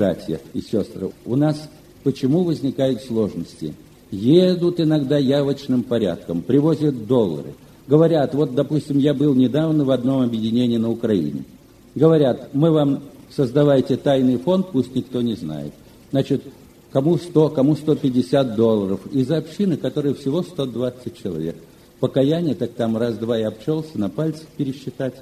братья и сестры, у нас почему возникают сложности? Едут иногда явочным порядком, привозят доллары. Говорят, вот, допустим, я был недавно в одном объединении на Украине. Говорят, мы вам создавайте тайный фонд, пусть никто не знает. Значит, кому 100, кому 150 долларов. Из общины, которой всего 120 человек. Покаяние, так там раз-два и обчелся, на пальцах пересчитать.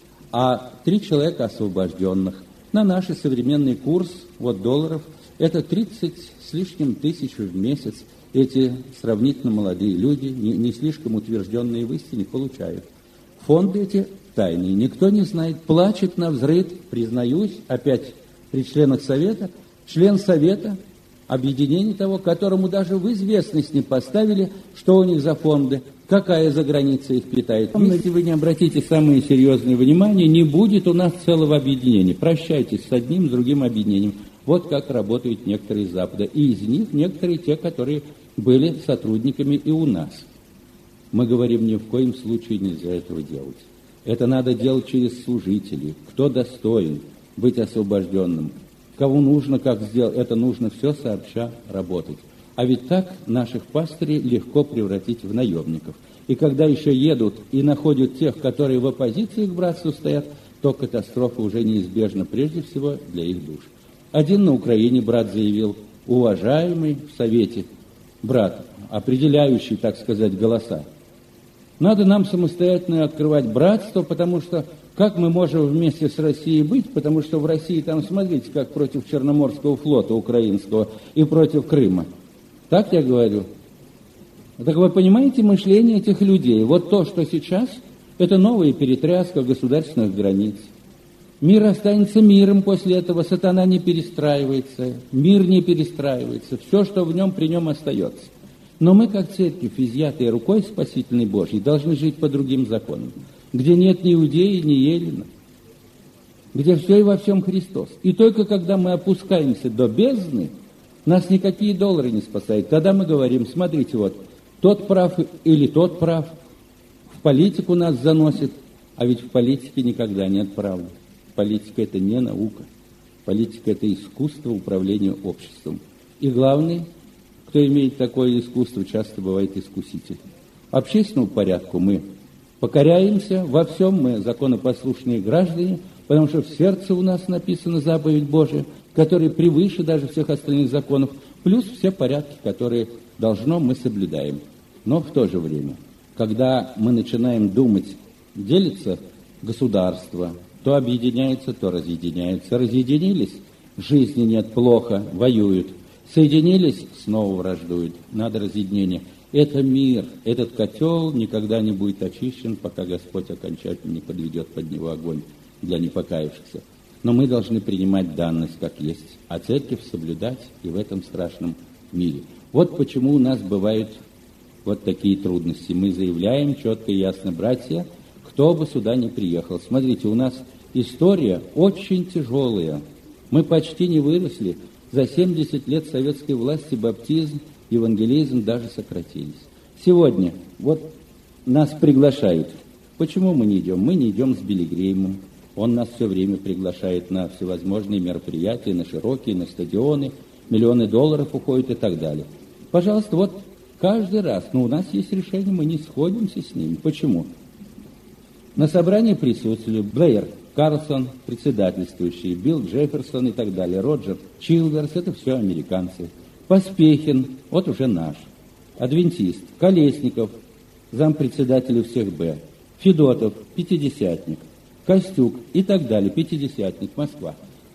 А 3 человека освобожденных. На наш современный курс, вот долларов, это 30 с лишним тысяч в месяц. Эти сравнительно молодые люди, не слишком утвержденные в истине, получают. Фонды эти тайные, никто не знает, плачет навзрыд, признаюсь, опять при членах совета, член совета, объединение того, которому даже в известность не поставили, что у них за фонды, какая за граница их питает. Если вы не обратите самое серьезное внимание, не будет у нас целого объединения. Прощайтесь с одним, с другим объединением. Вот как работают некоторые из Запада. И из них некоторые те, которые были сотрудниками и у нас. Мы говорим, ни в коем случае нельзя этого делать. Это надо делать через служителей. Кто достоин быть освобожденным, кого нужно, как сделать, это нужно все сообща работать. А ведь так наших пастырей легко превратить в наемников. И когда еще едут и находят тех, которые в оппозиции к братству стоят, то катастрофа уже неизбежна прежде всего для их душ. Один на Украине брат заявил, уважаемый в Совете брат, определяющий, так сказать, голоса, надо нам самостоятельно открывать братство, потому что как мы можем вместе с Россией быть, потому что в России там, смотрите, как против Черноморского флота украинского и против Крыма. Так я говорю? Так вы понимаете мышление этих людей? Вот то, что сейчас, это новая перетряска государственных границ. Мир останется миром после этого, сатана не перестраивается, мир не перестраивается, все, что в нем, при нем остается. Но мы, как церковь, изъятые рукой спасительной Божьей, должны жить по другим законам, где нет ни иудеи, ни еллина, где все и во всем Христос. И только когда мы опускаемся до бездны, нас никакие доллары не спасают. Тогда мы говорим, смотрите, вот, тот прав или тот прав, в политику нас заносит, а ведь в политике никогда нет правды. Политика – это не наука. Политика – это искусство управления обществом. И главный, кто имеет такое искусство, часто бывает искуситель. Общественному порядку мы покоряемся, во всем мы законопослушные граждане, потому что в сердце у нас написана заповедь Божия, которая превыше даже всех остальных законов, плюс все порядки, которые должно мы соблюдаем. Но в то же время, когда мы начинаем думать, делится государство, то объединяется, то разъединяется. Разъединились, жизни нет, плохо, воюют. Соединились, снова враждуют. Надо разъединение. Это мир, этот котел никогда не будет очищен, пока Господь окончательно не подведет под него огонь для непокаявшихся. Но мы должны принимать данность как есть, а церковь соблюдать и в этом страшном мире. Вот почему у нас бывают вот такие трудности. Мы заявляем четко и ясно, братья, кто бы сюда ни приехал. Смотрите, у нас история очень тяжелая. Мы почти не выросли. За 70 лет советской власти баптизм, евангелизм даже сократились. Сегодня вот нас приглашают. Почему мы не идем? Мы не идем с Билли Греймом. Он нас все время приглашает на всевозможные мероприятия, на широкие, на стадионы. Миллионы долларов уходят и так далее. Пожалуйста, вот каждый раз. Но у нас есть решение, мы не сходимся с ними. Почему? На собрании присутствовали Блэйр Карлсон, председательствующий, Билл Джефферсон и так далее, Роджер Чилверс, это все американцы. Поспехин, вот уже наш. Адвентист, Колесников, зампредседателя всех Б. Федотов, пятидесятник. Костюк и так далее, пятидесятник, Москва.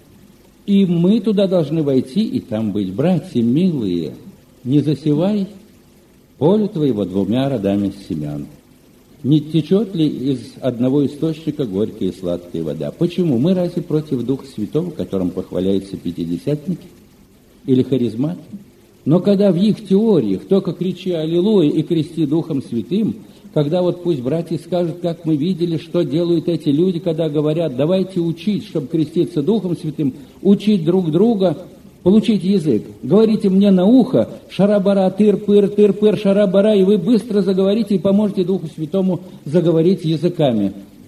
И мы туда должны войти и там быть. Братья милые, не засевай поле твоего 2 родами семян. Не течет ли из одного источника горькая и сладкая вода? Почему? Мы разве против Духа Святого, которым похваляются пятидесятники или харизматы? Но когда в их теориях только кричи «Аллилуйя» и крести Духом Святым, когда вот пусть братья скажут, как мы видели, что делают эти люди, когда говорят, давайте учить, чтобы креститься Духом Святым, учить друг друга, получить язык. Говорите мне на ухо «шарабара, тыр-пыр, тыр-пыр, шарабара», и вы быстро заговорите и поможете Духу Святому заговорить языками.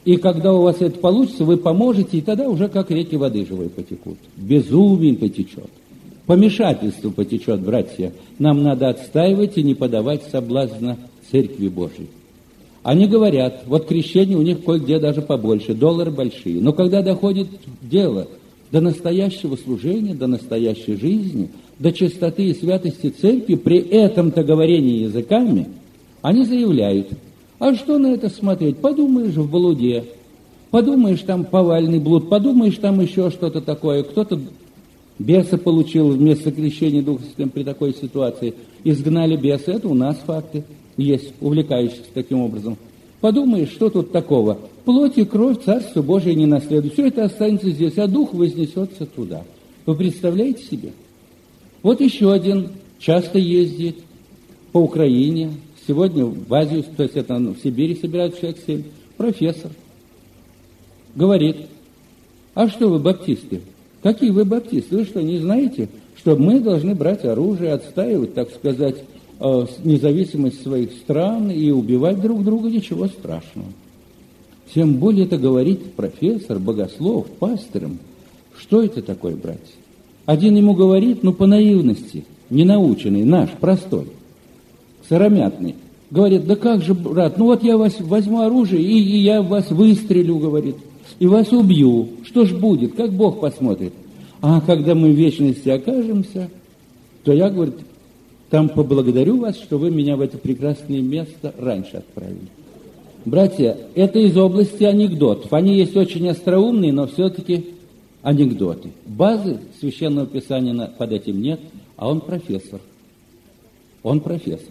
И когда у вас это получится, вы поможете, и тогда уже как реки воды живой потекут. Безумие потечет. Помешательство потечет, братья. Нам надо отстаивать и не подавать соблазна Церкви Божией. Они говорят, вот крещение у них кое-где даже побольше, доллары большие. Но когда доходит дело до настоящего служения, до настоящей жизни, до чистоты и святости Церкви, при этом-то говорении языками, они заявляют, а что на это смотреть? Подумаешь в блуде, подумаешь там повальный блуд, подумаешь там еще что-то такое. Кто-то беса получил вместо крещения Духа Святым при такой ситуации. Изгнали беса. Это у нас факты есть, увлекающихся таким образом. Подумаешь, что тут такого? Плоть и кровь Царство Божие не наследует. Все это останется здесь, а Дух вознесется туда. Вы представляете себе? Вот еще один часто ездит по Украине. Сегодня в Азию, то есть это в Сибири собирают человек 7, профессор. Говорит, а что вы баптисты? Какие вы баптисты? Вы что, не знаете, что мы должны брать оружие, отстаивать, так сказать, независимость своих стран и убивать друг друга? Ничего страшного. Тем более это говорит профессор, богослов, пастырем. Что это такое, братья? Один ему говорит, по наивности, ненаученный, наш, простой, сыромятный. Говорит, да как же, брат, вот я вас возьму оружие, и я вас выстрелю, говорит, и вас убью. Что ж будет, как Бог посмотрит? А когда мы в вечности окажемся, то я, говорит, там поблагодарю вас, что вы меня в это прекрасное место раньше отправили. Братья, это из области анекдотов. Они есть очень остроумные, но все-таки анекдоты. Базы Священного Писания под этим нет, а он профессор. Он профессор.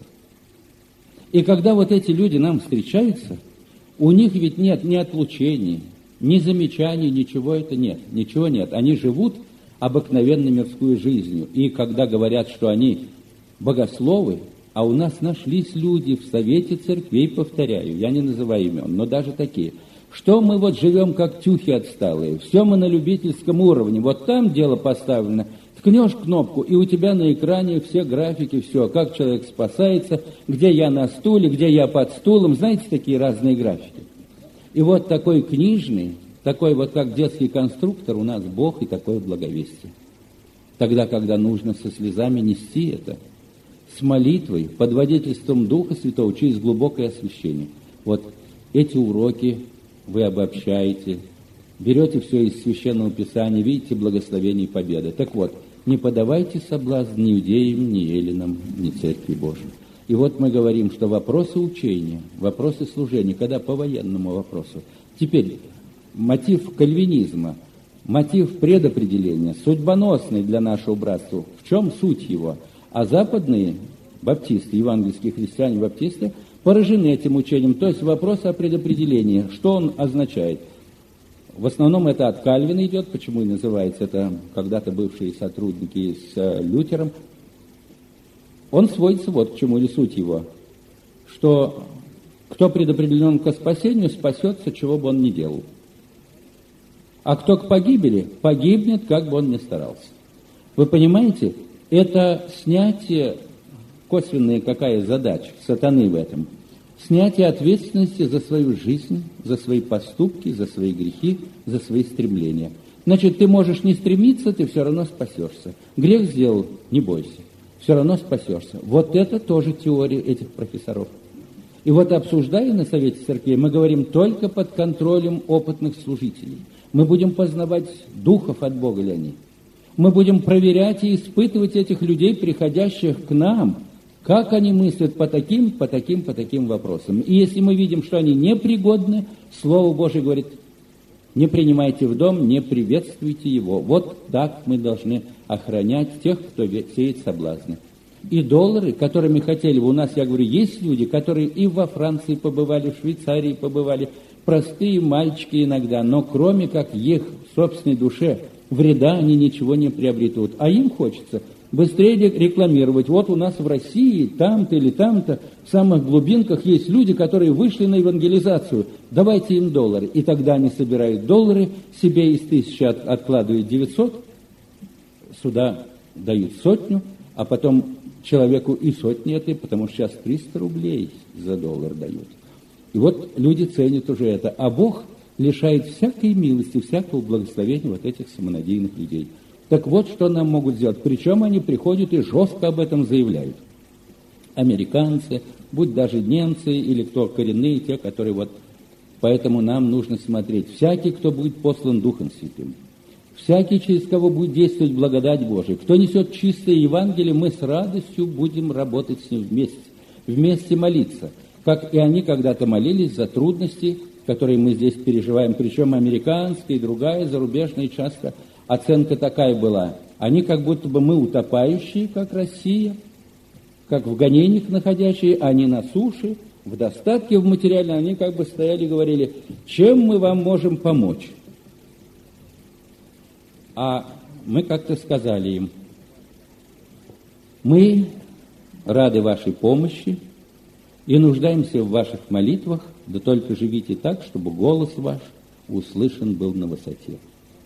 И когда вот эти люди нам встречаются, у них ведь нет ни отлучений, ни замечаний, ничего это нет. Ничего нет. Они живут обыкновенной мирской жизнью. И когда говорят, что они богословы, а у нас нашлись люди в Совете Церквей, повторяю, я не называю имен, но даже такие, что мы вот живем как тюхи отсталые, все мы на любительском уровне, вот там дело поставлено, ткнешь кнопку, и у тебя на экране все графики, все, как человек спасается, где я на стуле, где я под стулом, знаете, такие разные графики. И вот такой книжный, такой вот как детский конструктор у нас Бог и такое благовестие. Тогда, когда нужно со слезами нести это, с молитвой, под водительством Духа Святого, через глубокое освящение. Вот эти уроки вы обобщаете, берете все из Священного Писания, видите благословение и победы. Так вот, не подавайте соблазн ни иудеям, ни эллинам, ни Церкви Божией. И вот мы говорим, что вопросы учения, вопросы служения, когда по военному вопросу. Теперь мотив кальвинизма, мотив предопределения, судьбоносный для нашего братства. В чем суть его? А западные баптисты, евангельские христиане-баптисты, поражены этим учением. То есть вопрос о предопределении. Что он означает? В основном это от Кальвина идет, почему и называется это когда-то бывшие сотрудники с Лютером. Он сводится вот к чему, или суть его, что кто предопределен ко спасению, спасется, чего бы он ни делал. А кто к погибели, погибнет, как бы он ни старался. Вы понимаете, это снятие, косвенная какая задача сатаны в этом, снятие ответственности за свою жизнь, за свои поступки, за свои грехи, за свои стремления. Значит, ты можешь не стремиться, ты все равно спасешься. Грех сделал, не бойся, все равно спасешься. Вот это тоже теория этих профессоров. И вот обсуждая на Совете Церквей, мы говорим только под контролем опытных служителей. Мы будем познавать духов от Бога ли они. Мы будем проверять и испытывать этих людей, приходящих к нам, как они мыслят по таким вопросам. И если мы видим, что они непригодны, Слово Божие говорит, не принимайте в дом, не приветствуйте его. Вот так мы должны охранять тех, кто сеет соблазны. И доллары, которыми хотели бы, у нас, я говорю, есть люди, которые и во Франции побывали, в Швейцарии побывали, простые мальчики иногда, но кроме как их собственной душе вреда они ничего не приобретут. А им хочется быстрее рекламировать. Вот у нас в России, там-то или там-то, в самых глубинках есть люди, которые вышли на евангелизацию. Давайте им доллары. И тогда они собирают доллары, себе из 1000 откладывают 900, сюда дают 100, а потом человеку и сотни этой, потому что сейчас 300 рублей за доллар дают. И вот люди ценят уже это. А Бог лишает всякой милости, всякого благословения вот этих самонадеянных людей. Так вот, что нам могут сделать. Причем они приходят и жестко об этом заявляют. Американцы, будь даже немцы или кто коренные, те, которые вот... Поэтому нам нужно смотреть. Всякий, кто будет послан Духом Святым, всякий, через кого будет действовать благодать Божия, кто несет чистое Евангелие, мы с радостью будем работать с ним вместе молиться, как и они когда-то молились за трудности, которые мы здесь переживаем, причем американская и другая, зарубежная часто оценка такая была. Они как будто бы мы утопающие, как Россия, как в гонениях находящие, они на суше, в достатке в материальном, они как бы стояли и говорили, чем мы вам можем помочь? А мы как-то сказали им, мы рады вашей помощи и нуждаемся в ваших молитвах, да только живите так, чтобы голос ваш услышан был на высоте.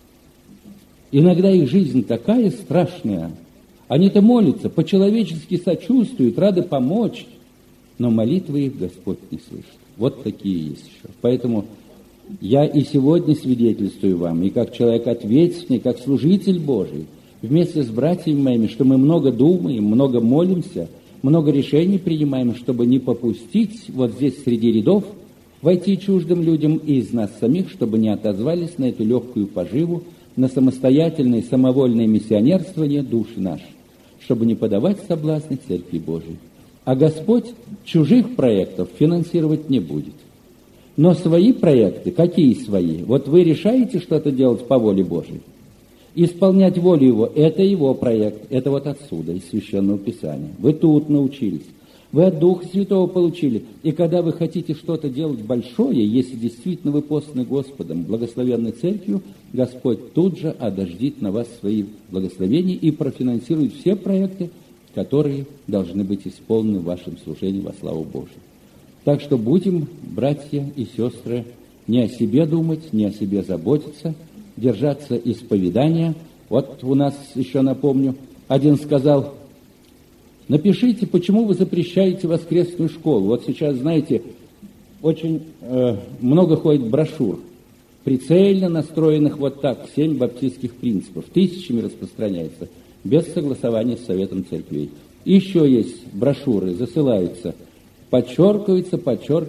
Иногда их жизнь такая страшная, они-то молятся, по-человечески сочувствуют, рады помочь, но молитвы их Господь не слышит. Вот такие есть еще. Поэтому я и сегодня свидетельствую вам, и как человек ответственный, как служитель Божий, вместе с братьями моими, что мы много думаем, много молимся, много решений принимаем, чтобы не попустить вот здесь среди рядов войти чуждым людям и из нас самих, чтобы не отозвались на эту легкую поживу, на самостоятельное, самовольное миссионерствование души нашей, чтобы не подавать соблазны Церкви Божией. А Господь чужих проектов финансировать не будет. Но свои проекты, какие свои? Вот вы решаете что-то делать по воле Божией. Исполнять волю Его – это Его проект, это вот отсюда, из Священного Писания. Вы тут научились, вы от Духа Святого получили. И когда вы хотите что-то делать большое, если действительно вы посланы Господом, благословенной Церковью, Господь тут же одождит на вас свои благословения и профинансирует все проекты, которые должны быть исполнены в вашем служении во славу Божию. Так что будем, братья и сестры, не о себе думать, не о себе заботиться, держаться исповедания. Вот у нас еще, напомню, один сказал, напишите, почему вы запрещаете воскресную школу. Вот сейчас, знаете, очень много ходит брошюр, прицельно настроенных вот так, 7 баптистских принципов, тысячами распространяется, без согласования с Советом Церквей. Еще есть брошюры, засылаются, подчеркивается,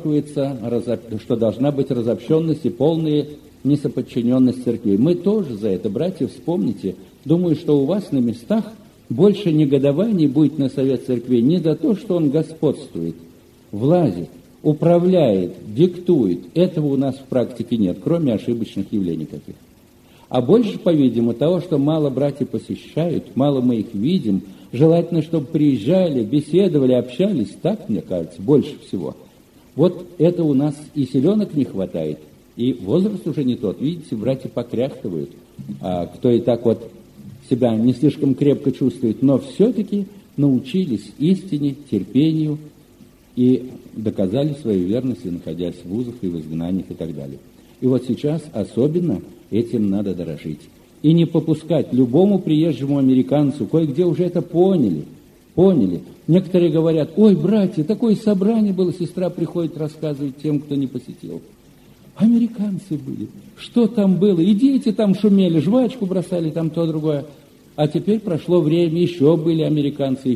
что должна быть разобщенность и полная несоподчиненность церквей. Мы тоже за это, братья, вспомните. Думаю, что у вас на местах больше негодований будет на Совет Церквей не за то, что он господствует, влазит, управляет, диктует. Этого у нас в практике нет, кроме ошибочных явлений каких. А больше, по-видимому, того, что мало братья посещают, мало мы их видим, желательно, чтобы приезжали, беседовали, общались, так, мне кажется, больше всего. Вот это у нас и селенок не хватает, и возраст уже не тот. Видите, братья покряхтывают, а кто и так вот себя не слишком крепко чувствует, но все-таки научились истине, терпению и доказали свою верность, находясь в вузах и в изгнаниях и так далее. И вот сейчас особенно этим надо дорожить. И не попускать любому приезжему американцу, кое-где уже это поняли. Некоторые говорят, ой, братья, такое собрание было, сестра приходит, рассказывает тем, кто не посетил. Американцы были. Что там было? И дети там шумели, жвачку бросали, там то, другое. А теперь прошло время, еще были американцы.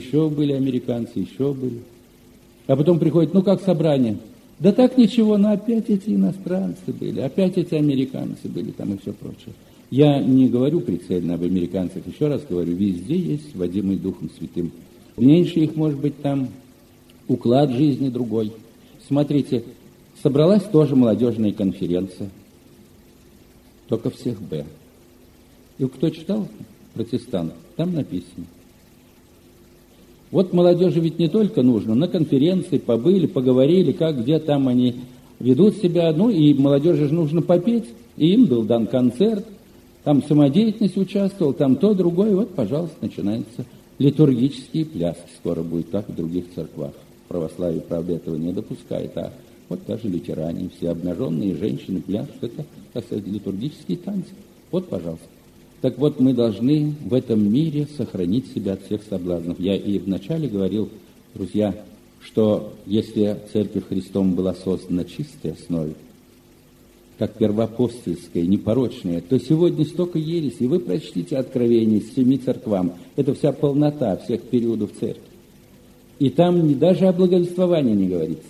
А потом приходит, ну как собрание? Да так ничего, но опять эти иностранцы были, опять эти американцы были там и все прочее. Я не говорю прицельно об американцах, еще раз говорю, везде есть водимый Духом Святым. Меньше их, может быть, там уклад жизни другой. Смотрите, собралась тоже молодежная конференция, только всех Б. И кто читал «Протестант», там написано. Вот молодежи ведь не только нужно, на конференции побыли, поговорили, как, где там они ведут себя, ну и молодежи же нужно попеть, и им был дан концерт, там самодеятельность участвовал, там то, другое, вот, пожалуйста, начинаются литургические пляски, скоро будет, как в других церквах. Православие, правда, этого не допускает, а вот даже лютеране, все обнаженные женщины пляшут, это, так сказать, литургические танцы. Вот, пожалуйста. Так вот, мы должны в этом мире сохранить себя от всех соблазнов. Я и вначале говорил, друзья, что если Церковь Христом была создана на чистой основе, как первоапостольская, непорочная, то сегодня столько ереси. Вы прочтите Откровение с 7 церквам. Это вся полнота всех периодов церкви. И там даже о благовествовании не говорится.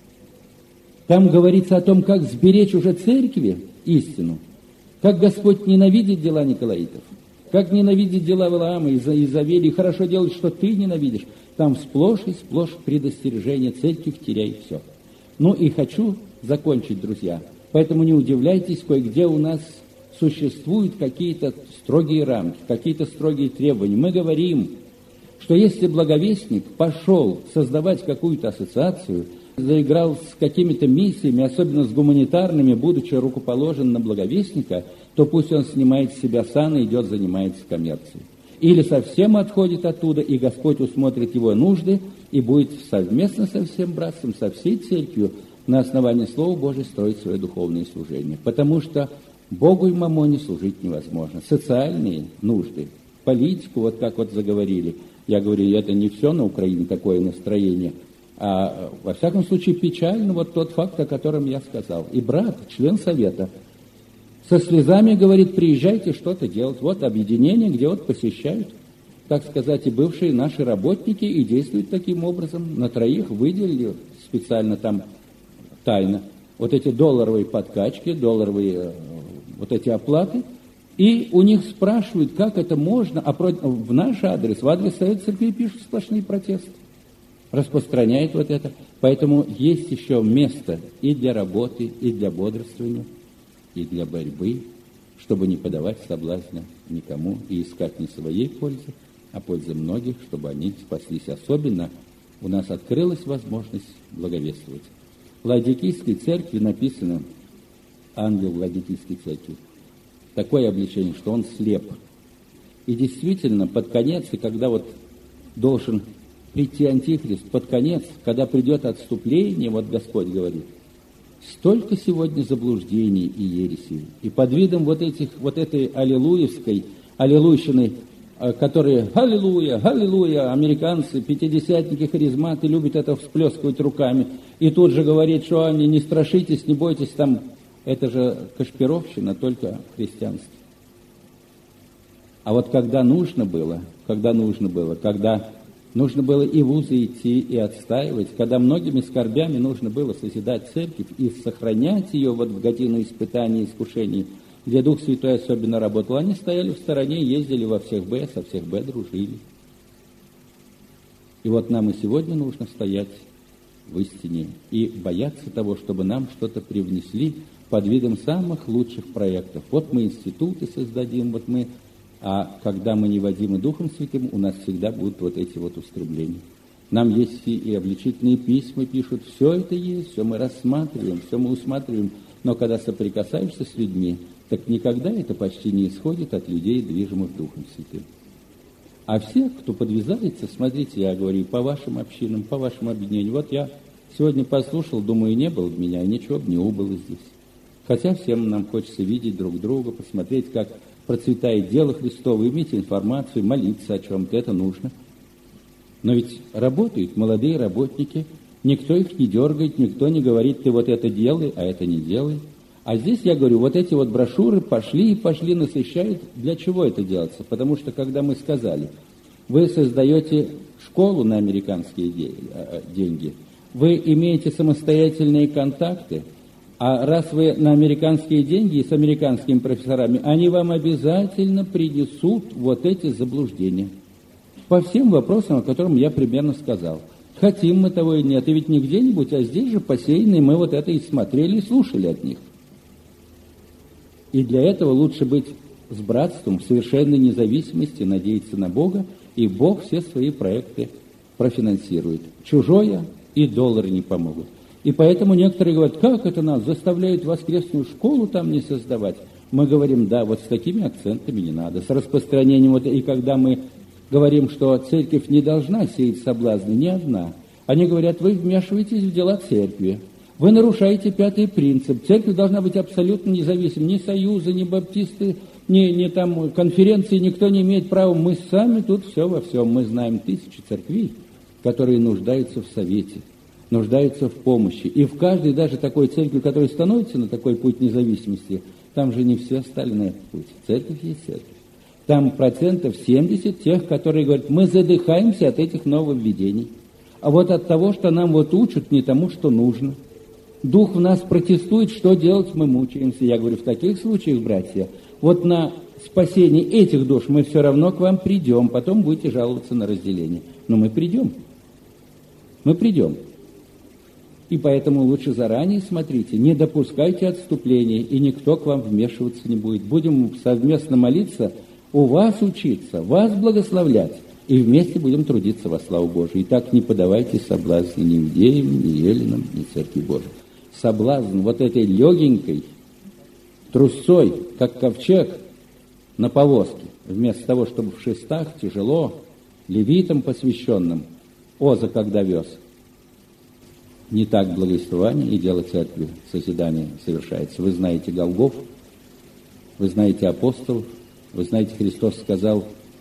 Там говорится о том, как сберечь уже церкви истину, как Господь ненавидит дела Николаитов, как ненавидит дела Валаама и Изавели, и хорошо делает, что ты ненавидишь. Там сплошь и сплошь предостережение: церковь теряет все. Ну и хочу закончить, друзья. Поэтому не удивляйтесь, кое-где у нас существуют какие-то строгие рамки, какие-то строгие требования. Мы говорим, что если благовестник пошел создавать какую-то ассоциацию, заиграл с какими-то миссиями, особенно с гуманитарными, будучи рукоположен на благовестника, то пусть он снимает с себя сан и идет занимается коммерцией. Или совсем отходит оттуда, и Господь усмотрит его нужды, и будет совместно со всем братством, со всей церковью на основании Слова Божьего строить свое духовное служение. Потому что Богу и мамоне служить невозможно. Социальные нужды, политику, вот как вот заговорили. Я говорю, это не все на Украине такое настроение, а во всяком случае печально вот тот факт, о котором я сказал. И брат, член совета, со слезами говорит: приезжайте что-то делать. Вот объединение, где вот посещают, так сказать, и бывшие наши работники, и действуют таким образом. На 3 выделили специально там тайно вот эти долларовые подкачки, долларовые вот эти оплаты, и у них спрашивают, как это можно, а в наш адрес, в адрес Совета Церкви пишут сплошные протесты, распространяют вот это. Поэтому есть еще место и для работы, и для бодрствования, и для борьбы, чтобы не подавать соблазна никому и искать не своей пользы, а пользы многих, чтобы они спаслись. Особенно у нас открылась возможность благовествовать. В Ладикийской церкви написано, ангел Ладикийской церкви, такое обличение, что он слеп. И действительно, под конец, и когда вот должен прийти Антихрист, под конец, когда придет отступление, вот Господь говорит, столько сегодня заблуждений и ересей. И под видом вот этой аллилуевской, аллилуйщины, которые аллилуйя, аллилуйя, американцы, пятидесятники, харизматы любят это всплескивать руками. И тут же говорит, что они не страшитесь, не бойтесь, там, это же кашпировщина, только христианство. А вот когда нужно было, когда нужно было и в узы идти, и отстаивать, когда многими скорбями нужно было созидать церковь и сохранять ее вот в годину испытаний и искушений, где Дух Святой особенно работал, они стояли в стороне, ездили во всех Б, со всех Б дружили. И вот нам и сегодня нужно стоять в истине и бояться того, чтобы нам что-то привнесли под видом самых лучших проектов. Вот мы институты создадим, а когда мы не водимы Духом Святым, у нас всегда будут вот эти вот устремления. Нам есть и обличительные письма пишут, все это есть, все мы рассматриваем, все мы усматриваем, но когда соприкасаешься с людьми, так никогда это почти не исходит от людей, движимых Духом Святым. А все, кто подвязается, смотрите, я говорю, по вашим общинам, по вашим объединениям. Вот я сегодня послушал, думаю, не было меня, и ничего бы не убыло здесь. Хотя всем нам хочется видеть друг друга, посмотреть, как процветает дело Христово, иметь информацию, молиться о чем-то, это нужно. Но ведь работают молодые работники, никто их не дергает, никто не говорит, ты вот это делай, а это не делай. А здесь, я говорю, вот эти вот брошюры пошли, насыщают. Для чего это делается? Потому что, когда мы сказали, вы создаете школу на американские деньги, вы имеете самостоятельные контакты, а раз вы на американские деньги и с американскими профессорами, они вам обязательно принесут вот эти заблуждения. По всем вопросам, о которых я примерно сказал. Хотим мы того и нет. И ведь не где-нибудь, а здесь же посеянные мы вот это и смотрели, и слушали от них. И для этого лучше быть с братством в совершенной независимости, надеяться на Бога, и Бог все свои проекты профинансирует. Чужое и доллары не помогут. И поэтому некоторые говорят, как это нас заставляют воскресную школу там не создавать? Мы говорим, да, вот с такими акцентами не надо, с распространением. И когда мы говорим, что церковь не должна сеять соблазны, ни одна, они говорят, вы вмешиваетесь в дела церкви. Вы нарушаете 5-й принцип. Церковь должна быть абсолютно независимой. Ни союзы, ни баптисты, ни там конференции, никто не имеет права. Мы сами тут все во всем. Мы знаем 1000 церквей, которые нуждаются в совете. нуждаются в помощи. И в каждой даже такой церкви, которая становится на такой путь независимости, там же не все стали на этот путь. Церковь есть церковь. Там 70% тех, которые говорят, мы задыхаемся от этих нововведений. А вот от того, что нам вот учат не тому, что нужно. Дух в нас протестует, что делать, мы мучаемся. Я говорю, в таких случаях, братья, вот на спасение этих душ мы все равно к вам придем, потом будете жаловаться на разделение. Но мы придем. Мы придем. И поэтому лучше заранее смотрите, не допускайте отступления, и никто к вам вмешиваться не будет. Будем совместно молиться, у вас учиться, вас благословлять, и вместе будем трудиться во славу Божию. И так не подавайте соблазны ни иудеям, ни эллинам, ни Церкви Божией. Соблазн вот этой легенькой трусцой, как ковчег на повозке, вместо того, чтобы в шестах тяжело, левитам посвященным, Оза когда вез. Не так благовествование и дело церкви, созидание совершается. Вы знаете Голгоф, вы знаете апостолов, вы знаете, Христос сказал,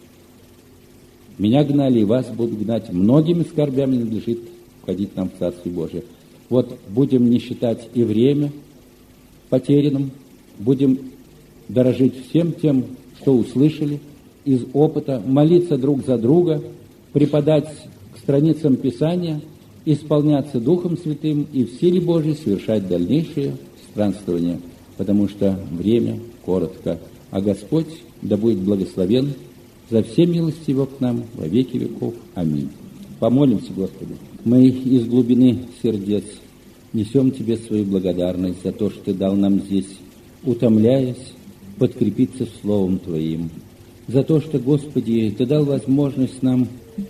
«Меня гнали, и вас будут гнать, многими скорбями надлежит входить нам в Царствие Божие». Вот будем не считать и время потерянным, будем дорожить всем тем, что услышали из опыта, молиться друг за друга, преподать к страницам Писания, исполняться Духом Святым и в силе Божией совершать дальнейшее странствование, потому что время коротко, а Господь да будет благословен за все милости Его к нам во веки веков. Аминь. Помолимся, Господи. Мы из глубины сердец несем Тебе свою благодарность за то, что Ты дал нам здесь, утомляясь, подкрепиться Словом Твоим. За то, что, Господи, Ты дал возможность нам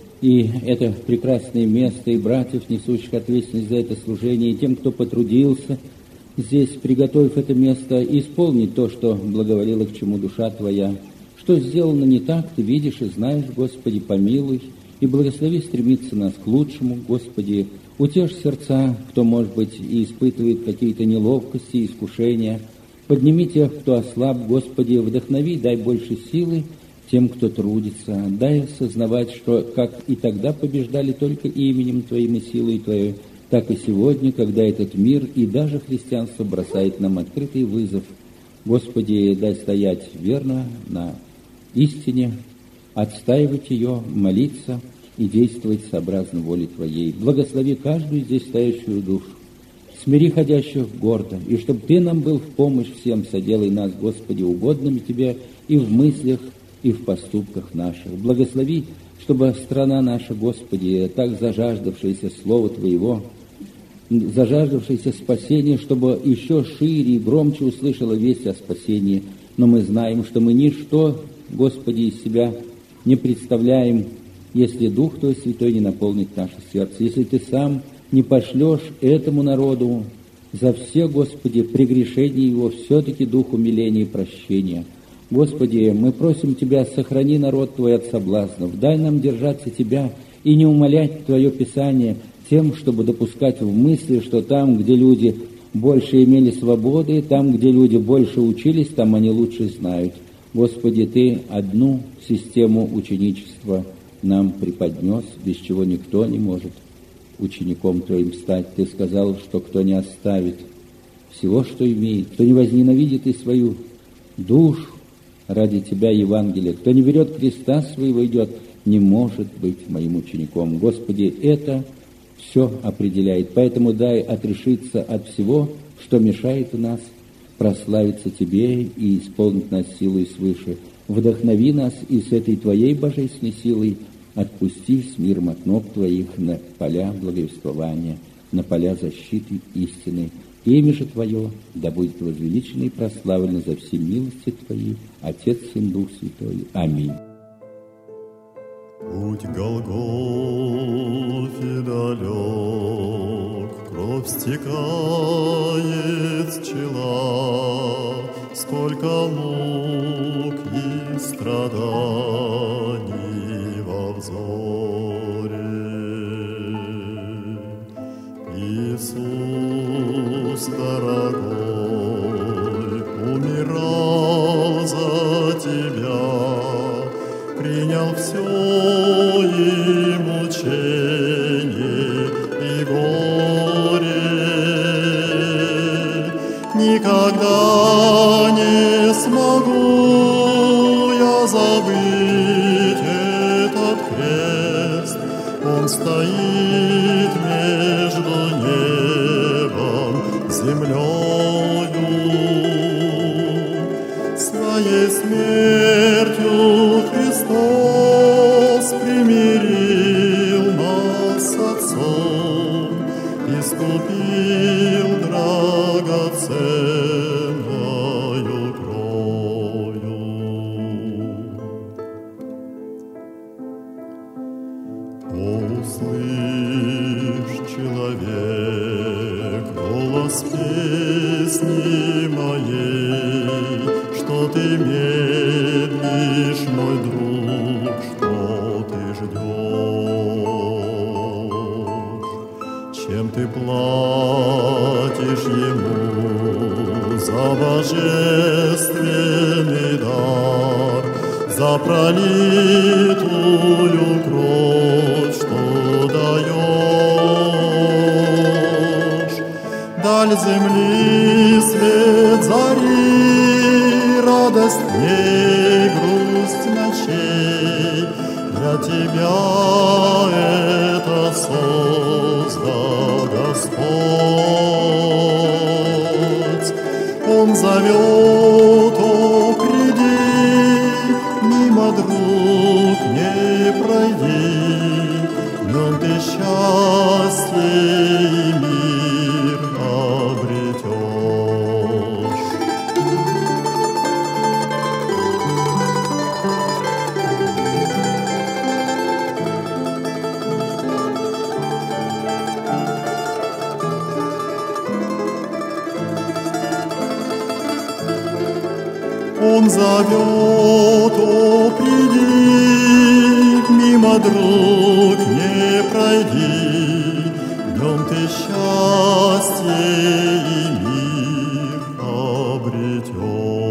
и это прекрасное место, и братьев, несущих ответственность за это служение, и тем, кто потрудился здесь, приготовив это место, исполнить то, что благоволила к чему душа Твоя. Что сделано не так, Ты видишь и знаешь, Господи, помилуй, и благослови стремиться нас к лучшему, Господи, утешь сердца, кто, может быть, и испытывает какие-то неловкости, искушения, подними тех, кто ослаб, Господи, вдохнови, дай больше силы тем, кто трудится, дай осознавать, что, как и тогда побеждали только именем Твоим и силой Твоей, так и сегодня, когда этот мир и даже христианство бросает нам открытый вызов. Господи, дай стоять верно на истине, отстаивать ее, молиться и действовать сообразно воле Твоей. Благослови каждую здесь стоящую душу, смири ходящих гордо, и чтобы Ты нам был в помощь всем, соделай нас, Господи, угодными Тебе и в мыслях, и в поступках наших. Благослови, чтобы страна наша, Господи, так зажаждавшаяся Слова Твоего, зажаждавшаяся спасения, чтобы еще шире и громче услышала весть о спасении. Но мы знаем, что мы ничто, Господи, из себя не представляем, если Дух Твой Святой не наполнит наше сердце, если Ты сам не пошлешь этому народу за все, Господи, прегрешения его, все-таки дух умиления и прощения. Господи, мы просим Тебя, сохрани народ Твой от соблазнов, дай нам держаться Тебя и не умалять Твое Писание тем, чтобы допускать в мысли, что там, где люди больше имели свободы, там, где люди больше учились, там они лучше знают. Господи, Ты одну систему ученичества нам преподнес, без чего никто не может учеником Твоим стать. Ты сказал, что кто не оставит всего, что имеет, кто не возненавидит и свою душу ради Тебя, Евангелия, кто не берет креста своего, идет, не может быть моим учеником. Господи, это все определяет. Поэтому дай отрешиться от всего, что мешает нас прославиться Тебе и исполнить нас силой свыше. Вдохнови нас и с этой Твоей божественной силой отпусти с миром от ног Твоих на поля благовествования, на поля защиты истины. Имя же Твое да будет возвеличено и прославлено за все милости Твои, Отец, Сын, Дух Святой. Аминь. Путь к Голгофе далек, кровь стекает с чела, сколько мук и страданий во взоре. Иисус дорогой умирал за Тебя, принял все и мучение, и голод. забыть этот крест. Он стоит между небом и землею. Своей смертью Христос примирил нас с Отцом, искупил драгоценною кровью. Услышь, человек, голос песни моей, что ты медлишь, мой друг, что ты ждешь? Чем ты платишь ему за божественный дар, за пролитую кровь, что даешь? Даль земли, свет зари, радость дней, грусть ночей, для тебя это создал Господь. Он зовет, о, приди, мимо, друг, не пройди, в нем ты счастье и мир обретешь. Он зовет, о, приди, мимо, друг, не пройди, в нем ты счастье и мир обретешь.